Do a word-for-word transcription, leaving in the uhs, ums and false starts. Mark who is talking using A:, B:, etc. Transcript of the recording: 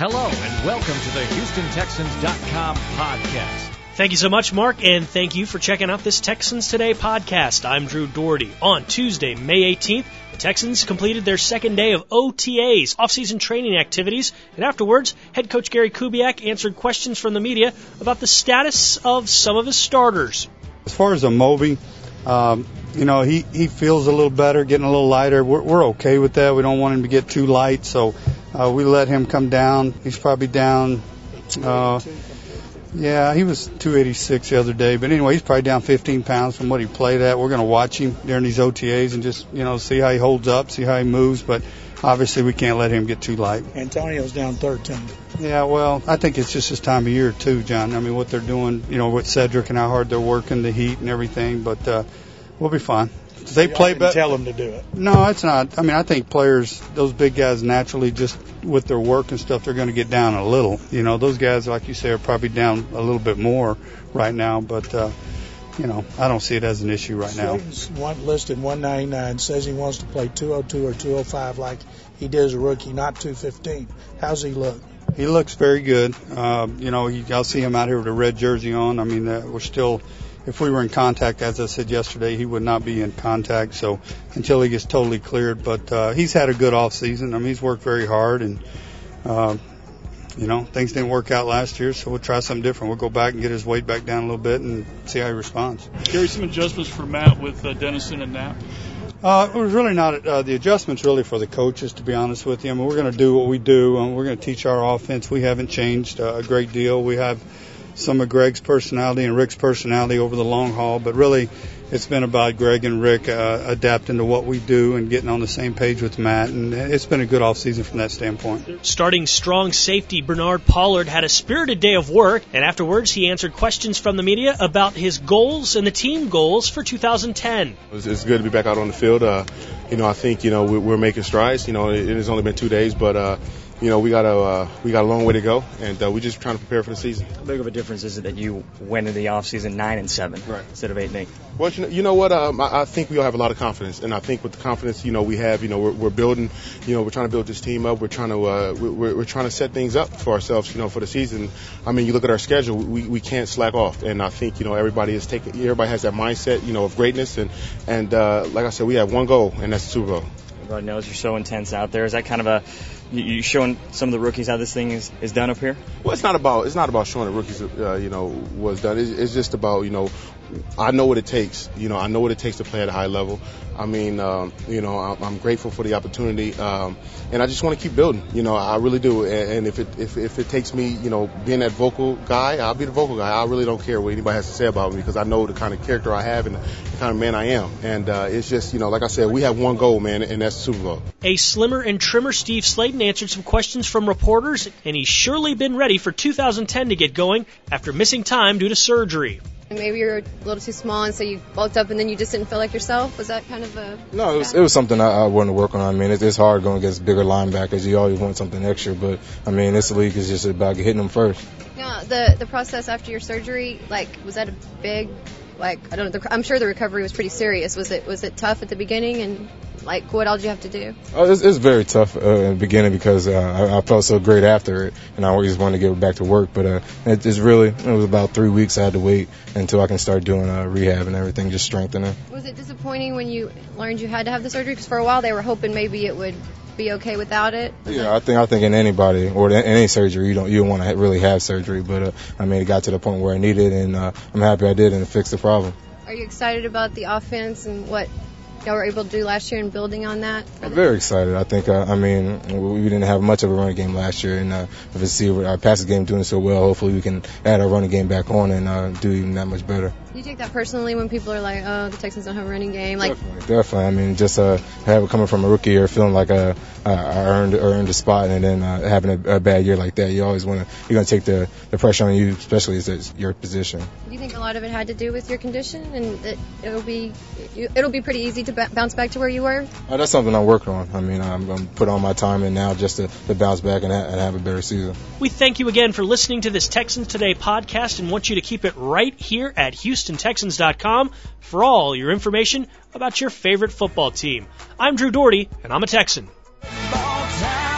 A: Hello, and welcome to the Houston Texans dot com podcast.
B: Thank you so much, Mark, and thank you for checking out this Texans Today podcast. I'm Drew Doherty. On Tuesday, May eighteenth, the Texans completed their second day of O T As, off-season training activities, and afterwards, head coach Gary Kubiak answered questions from the media about the status of some of his starters.
C: As far as Amobi, um, you know, he, he feels a little better, getting a little lighter. We're, we're okay with that. We don't want him to get too light, so uh, we let him come down. He's probably down... Uh, Yeah, he was two eighty-six the other day. But anyway, he's probably down fifteen pounds from what he played at. We're going to watch him during these O T As and just, you know, see how he holds up, see how he moves. But obviously we can't let him get too light.
D: Antonio's down thirteen.
C: Yeah, well, I think it's just this time of year, too, John. I mean, what they're doing, you know, with Cedric and how hard they're working, the heat and everything. But uh, we'll be fine. They
D: so
C: play better.
D: Tell them to do it.
C: No, it's not. I mean, I think players, those big guys, naturally, just with their work and stuff, they're going to get down a little. You know, those guys, like you say, are probably down a little bit more right now. But, uh, you know, I don't see it as an issue right now.
D: Slayton's one listed one ninety-nine, says he wants to play two oh two or two oh five like he did as a rookie, not two fifteen. How's he look?
C: He looks very good. Uh, you know, he, I'll see him out here with a red jersey on. I mean, uh, we're still... If we were in contact, as I said yesterday, he would not be in contact. So until he gets totally cleared, but uh, he's had a good off season. I mean, he's worked very hard, and uh, you know, things didn't work out last year, so we'll try something different. We'll go back and get his weight back down a little bit and see how he responds.
E: Gary, some adjustments for Matt with uh, Dennison and Knapp.
C: Uh, it was really not uh, the adjustments really for the coaches, to be honest with you. I mean, we're going to do what we do, and we're going to teach our offense. We haven't changed uh, a great deal. We have some of Greg's personality and Rick's personality over the long haul, but really it's been about Greg and Rick uh, adapting to what we do and getting on the same page with Matt, and it's been a good offseason from that standpoint.
B: Starting strong safety Bernard Pollard had a spirited day of work, and afterwards he answered questions from the media about his goals and the team goals for two thousand ten.
F: It's, it's good to be back out on the field. Uh, you know, I think, you know, we're, we're making strides. You know, it, it has only been two days, but uh, you know, we got a uh, we got a long way to go, and uh, we're just trying to prepare for the season.
G: How big of a difference is it that you went into the offseason nine and seven
F: right.
G: instead of eight and eight?
F: Well, you know, you know what? Um, I, I think we all have a lot of confidence, and I think with the confidence, you know, we have, you know, we're, we're building, you know, we're trying to build this team up. We're trying to uh, we're, we're trying to set things up for ourselves, you know, for the season. I mean, you look at our schedule, we we can't slack off, and I think, you know, everybody is taking, everybody has that mindset, you know, of greatness, and and uh, like I said, we have one goal, and that's the Super Bowl.
G: Everybody knows you're so intense out there. Is that kind of a you showing some of the rookies how this thing is, is done up here?
F: Well, it's not about it's not about showing the rookies, uh, you know, what's done. It's, it's just about, you know, I know what it takes. You know, I know what it takes to play at a high level. I mean, um, you know, I'm, I'm grateful for the opportunity, um, and I just want to keep building. You know, I really do. And, and if it if, if it takes me, you know, being that vocal guy, I'll be the vocal guy. I really don't care what anybody has to say about me because I know the kind of character I have and the kind of man I am. And uh, it's just, you know, like I said, we have one goal, man, and that's the Super Bowl.
B: A slimmer and trimmer Steve Slayton answered some questions from reporters, and he's surely been ready for two thousand ten to get going after missing time due to surgery.
H: Maybe you're a little too small, and so you bulked up, and then you just didn't feel like yourself. Was that kind of a...
I: No, it was, it was something I, I wanted to work on. I mean, it's, it's hard going against bigger linebackers. You always want something extra, but, I mean, this league is just about hitting them first.
H: Yeah, the, the process after your surgery, like, was that a big... Like, I don't know, the, I'm sure the recovery was pretty serious. Was it was it tough at the beginning, and, like, what all did you have to do?
I: Oh, it's, it's very tough uh, in the beginning because uh, I, I felt so great after it, and I always wanted to get back to work. But uh, it, it's really, it was about three weeks I had to wait until I can start doing uh, rehab and everything, just strengthening.
H: Was it disappointing when you learned you had to have the surgery? Because for a while they were hoping maybe it would be okay without it. Was
I: yeah,
H: that-
I: I think I think in anybody or in any surgery, you don't you don't want to really have surgery. But uh, I mean, it got to the point where I needed it, and uh, I'm happy I did, and it fixed the problem.
H: Are you excited about the offense and what y'all were able to do last year and building on that?
I: I'm very excited. I think, uh, I mean, we didn't have much of a running game last year, and uh, if we see our passing game doing so well, hopefully we can add our running game back on and uh, do even that much better.
H: Do you take that personally when people are like, oh, the Texans don't have a running game? Like,
I: Definitely. Definitely. I mean, just uh, have it coming from a rookie year, feeling like uh, I earned earned a spot, and then uh, having a, a bad year like that, you always want to, you're going to take the, the pressure on you, especially as it's your position.
H: Do you think a lot of it had to do with your condition, and that it'll be it'll be pretty easy to b- bounce back to where you were?
I: Uh, that's something I'm working on. I mean, I'm, I'm put on my time in now just to, to bounce back and, ha- and have a better season.
B: We thank you again for listening to this Texans Today podcast and want you to keep it right here at Houston Texans dot com for all your information about your favorite football team. I'm Drew Doherty, and I'm a Texan.
A: Ball time.